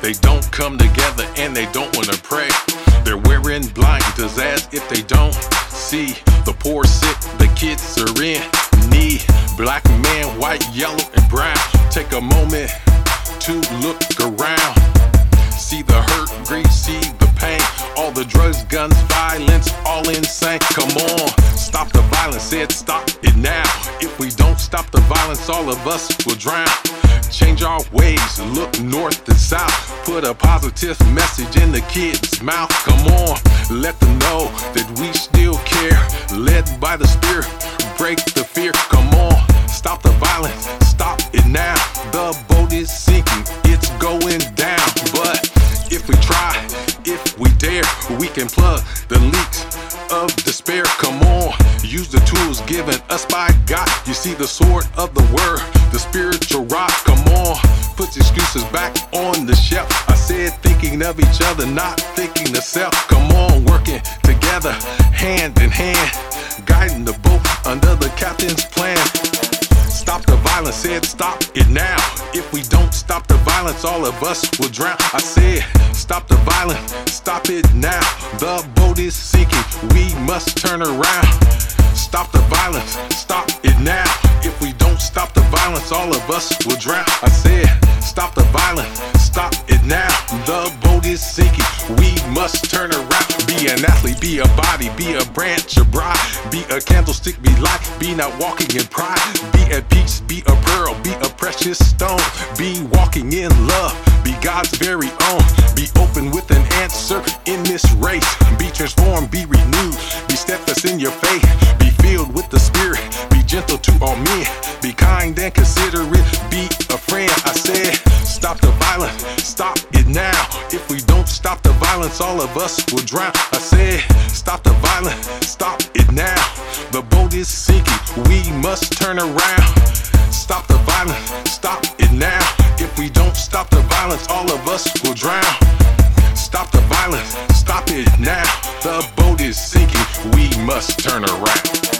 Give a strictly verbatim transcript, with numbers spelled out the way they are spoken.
They don't come together and they don't wanna pray. They're wearing blinders as if they don't see. The poor, sick, the kids are in need. Black man, white, yellow, and brown. Take a moment to look around. See the hurt, grief, see the pain. All the drugs, guns, violence, all insane. Come on, stop the violence, said stop it now. If we don't stop the violence, all of us will drown. Change our ways, look north and south. Put a positive message in the kids' mouth. Come on, let them know that we still care. Led by the Spirit, break the fear. Come on, stop the violence, stop it now. The boat is sinking, it's going down. But if we try, if we dare, we can plug the leaks of despair. Come on, use the tools given us by God. You see the sword of the word, the spiritual rock. Come on, put excuses back on the shelf. I said thinking of each other, not thinking of self. Come on, working together, hand in hand, guiding the boat under the captain's plan. Stop the violence, said stop it now. If we don't stop the violence, all of us will drown. I said stop the violence, stop it now. The boat is sinking, we must turn around. Stop the violence, stop it now. If we don't stop the violence, all of us will drown. I said stop the violence, stop it now. The boat is sinking, we must turn around. Be an athlete, be a body, be a branch, a bride. Be a candlestick, be light, be not walking in pride. Be at peace, be a pearl, be a precious stone. Be walking in love, be God's very own. Be open with an answer in this race. Be transformed, be renewed, be steadfast in your faith. Be filled with the Spirit, be gentle to all men. Be kind and considerate, be a friend. I said stop the violence, stop it now. If we don't stop the violence, all of us will drown. I said stop the violence, stop it now. The boat is sinking, we must turn around. Stop the violence, stop it now. If we don't stop the violence, all of us will drown. Stop the violence, stop it now. The boat is sinking, we must turn around.